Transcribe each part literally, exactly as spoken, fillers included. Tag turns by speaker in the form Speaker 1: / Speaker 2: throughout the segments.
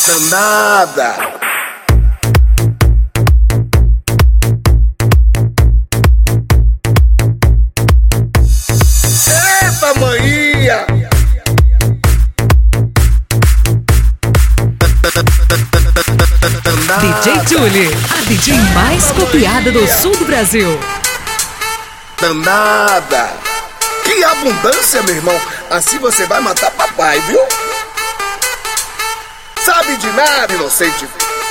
Speaker 1: Danada. Eita, maninha.
Speaker 2: D J Julie, a D J mais copiada do sul do Brasil.
Speaker 1: Danada. Que abundância, meu irmão. Assim você vai matar papai, viu? Sabe de nada, inocente.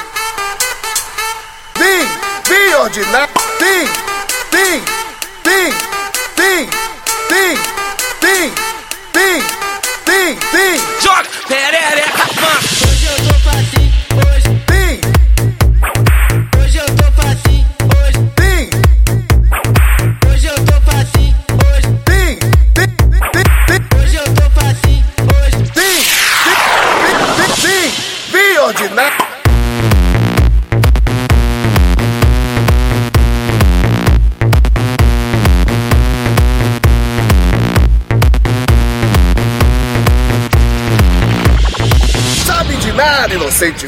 Speaker 1: Vim, vim ordinário. Vim, vim, vim, vim, vim, vim, vim, vim, vim.
Speaker 3: Joga perereca, mano.
Speaker 4: Hoje eu tô facinho, hoje.
Speaker 1: Vim,
Speaker 4: Hoje eu tô facinho, hoje.
Speaker 1: vim,
Speaker 4: Hoje eu tô facinho, hoje.
Speaker 1: vim, vim, vim, vim.
Speaker 4: Hoje eu tô facinho, hoje.
Speaker 1: Vim, vim, vim, vim, vim ordinário. Sabe de nada, inocente.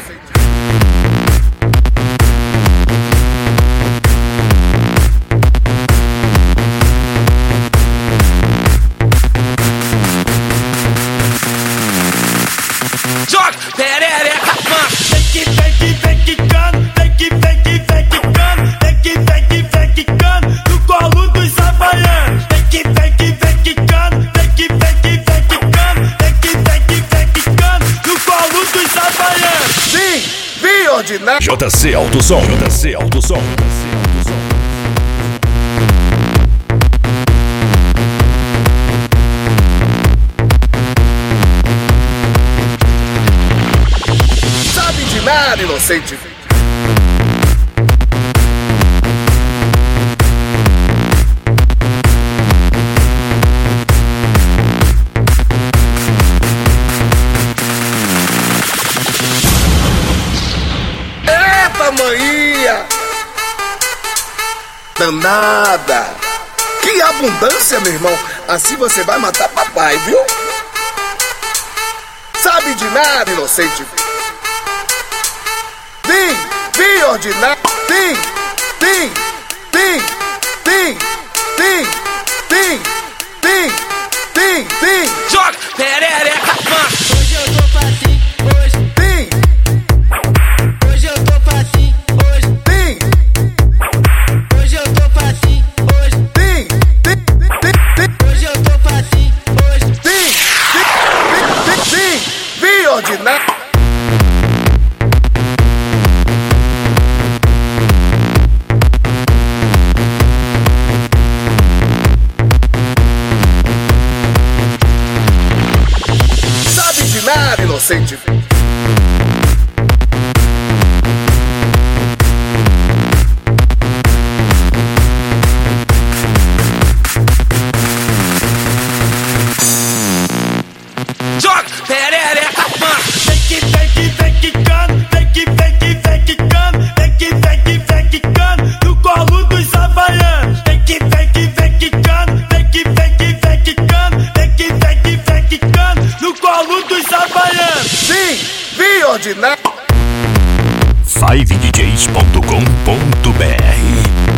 Speaker 3: Joga perereca, mano.
Speaker 4: Vem que, vem que, vem quicando. Vem que, vem que, vem quicando. Vem que, vem que, vem quicando. No colo dos havaianos. Vem que, vem que, vem quicando. Vem que, vem que, vem quicando. Vem que, vem que, vem quicando. No colo dos havaianos.
Speaker 1: Vim, vim ordinário.
Speaker 5: J C Autosom. J C Autosom.
Speaker 1: Sabe de nada, inocente. Eita, maninha. Danada. Que abundância, meu irmão. Assim você vai matar papai, viu? Sabe de nada, inocente. Vim, vim ordinário. Vim, vim, vim, vim, vim, vim, vim, vim, vim.
Speaker 3: Joga perereca, mano.
Speaker 4: Hoje eu tô facinho, hoje.
Speaker 1: Vim,
Speaker 4: Hoje eu tô facinho, hoje.
Speaker 1: vim,
Speaker 4: Hoje eu tô facinho, hoje.
Speaker 1: vim, vim, vim, vim,
Speaker 4: Hoje eu tô facinho, hoje.
Speaker 1: vim, vim, vim, vim, vim ordinário. Sabe de nada, inocente.
Speaker 3: Joga perereca, mano.
Speaker 4: Vem que, vem que, vem quicando. Vem que, vem que, vem quicando. Vem que, vem que, vem quicando. No colo dos havaianos. Vem que, vem que, vem quicando. Vem que, vem que, vem quicando. Vem que, vem que, vem quicando. No colo dos havaianos.
Speaker 1: Vim, vim ordinário.
Speaker 5: five d js ponto com ponto b r